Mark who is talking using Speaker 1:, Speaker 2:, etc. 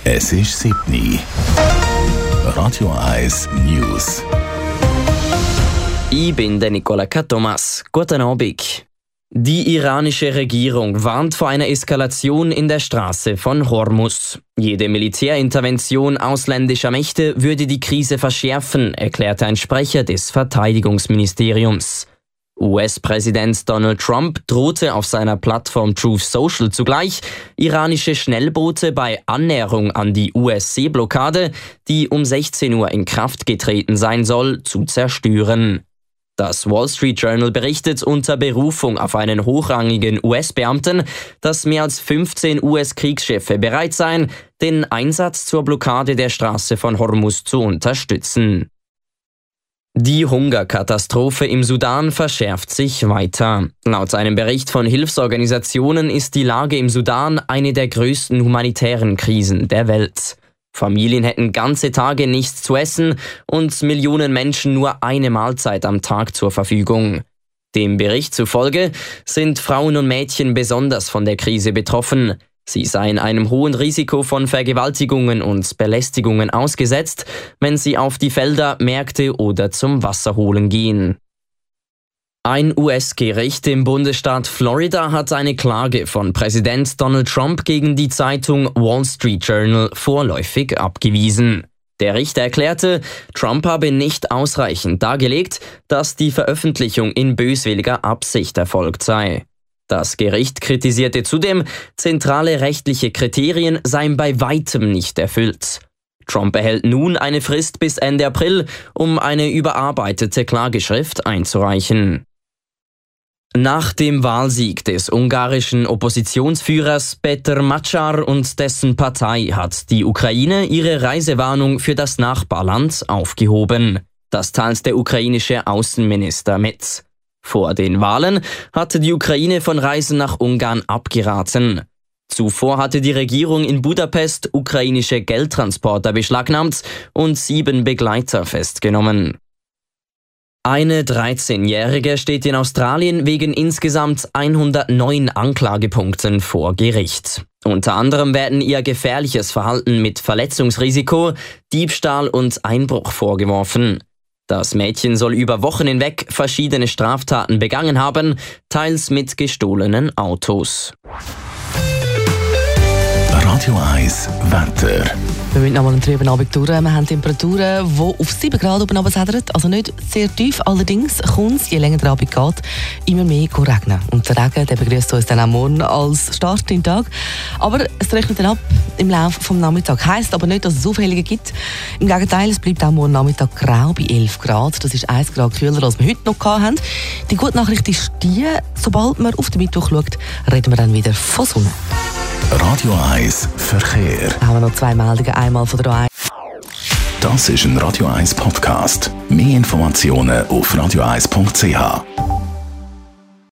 Speaker 1: Es ist 7 Uhr. Radio 1 News.
Speaker 2: Ich bin der Nicola Thomas. Guten Abend. Die iranische Regierung warnt vor einer Eskalation in der Straße von Hormuz. Jede Militärintervention ausländischer Mächte würde die Krise verschärfen, erklärte ein Sprecher des Verteidigungsministeriums. US-Präsident Donald Trump drohte auf seiner Plattform Truth Social zugleich, iranische Schnellboote bei Annäherung an die US-Seeblockade, die um 16 Uhr in Kraft getreten sein soll, zu zerstören. Das Wall Street Journal berichtet unter Berufung auf einen hochrangigen US-Beamten, dass mehr als 15 US-Kriegsschiffe bereit seien, den Einsatz zur Blockade der Straße von Hormuz zu unterstützen. Die Hungerkatastrophe im Sudan verschärft sich weiter. Laut einem Bericht von Hilfsorganisationen ist die Lage im Sudan eine der größten humanitären Krisen der Welt. Familien hätten ganze Tage nichts zu essen und Millionen Menschen nur eine Mahlzeit am Tag zur Verfügung. Dem Bericht zufolge sind Frauen und Mädchen besonders von der Krise betroffen. Sie seien einem hohen Risiko von Vergewaltigungen und Belästigungen ausgesetzt, wenn sie auf die Felder, Märkte oder zum Wasserholen gehen. Ein US-Gericht im Bundesstaat Florida hat eine Klage von Präsident Donald Trump gegen die Zeitung Wall Street Journal vorläufig abgewiesen. Der Richter erklärte, Trump habe nicht ausreichend dargelegt, dass die Veröffentlichung in böswilliger Absicht erfolgt sei. Das Gericht kritisierte zudem, zentrale rechtliche Kriterien seien bei weitem nicht erfüllt. Trump erhält nun eine Frist bis Ende April, um eine überarbeitete Klageschrift einzureichen. Nach dem Wahlsieg des ungarischen Oppositionsführers Péter Magyar und dessen Partei hat die Ukraine ihre Reisewarnung für das Nachbarland aufgehoben. Das teilt der ukrainische Außenminister mit. Vor den Wahlen hatte die Ukraine von Reisen nach Ungarn abgeraten. Zuvor hatte die Regierung in Budapest ukrainische Geldtransporter beschlagnahmt und 7 Begleiter festgenommen. Eine 13-Jährige steht in Australien wegen insgesamt 109 Anklagepunkten vor Gericht. Unter anderem werden ihr gefährliches Verhalten mit Verletzungsrisiko, Diebstahl und Einbruch vorgeworfen. Das Mädchen soll über Wochen hinweg verschiedene Straftaten begangen haben, teils mit gestohlenen Autos.
Speaker 1: Radio 1 Wetter.
Speaker 3: Wir müssen nochmal einen trüben Abend durch. Wir haben Temperaturen, die auf 7 Grad oben runtersädern. Also nicht sehr tief. Allerdings kommt es, je länger der Abend geht, immer mehr regnen. Und der Regen der begrüßt uns dann auch morgen als Start in den Tag. Aber es regnet dann ab im Laufe des Nachmittags. Heisst aber nicht, dass es Aufhellungen gibt. Im Gegenteil, es bleibt auch morgen Nachmittag grau bei 11 Grad. Das ist 1 Grad kühler, als wir heute noch hatten. Die gute Nachricht ist die, sobald man auf den Mittwoch schaut, reden wir dann wieder von Sonne.
Speaker 1: Radio 1 Verkehr.
Speaker 3: Da haben wir noch 2 Meldungen. Einmal von der A1.
Speaker 1: Das ist ein Radio 1 Podcast. Mehr Informationen auf radio1.ch.